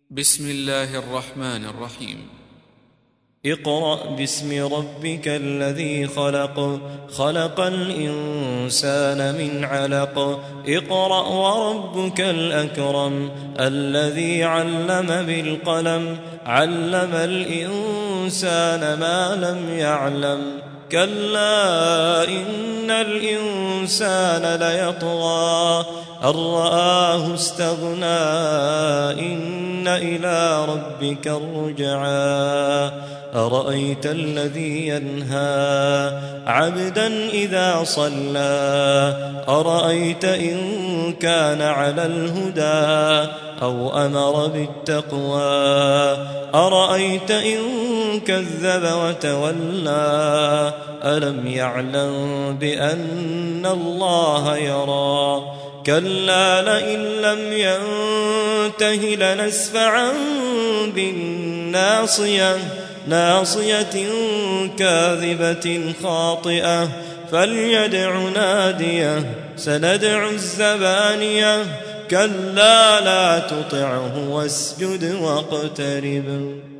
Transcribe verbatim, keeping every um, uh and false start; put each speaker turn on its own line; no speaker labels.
بسم الله الرحمن الرحيم.
اقرأ باسم ربك الذي خلق خلق الإنسان من علق اقرأ وربك الأكرم الذي علم بالقلم علم الإنسان ما لم يعلم كلا إن الإنسان ليطغى أن رآه استغنى إن إلى ربك الرجعى أرأيت الذي ينهى عبدا إذا صلى أرأيت إن كان على الهدى أو أمر بالتقوى أرأيت إن كذب وتولى ألم يعلم بأن الله يرى كلا لئن لم ينته لنسفعا بالناصية ناصية كاذبة خاطئة فليدع ناديه سندع الزبانية كلا لا تطعه واسجد واقترب.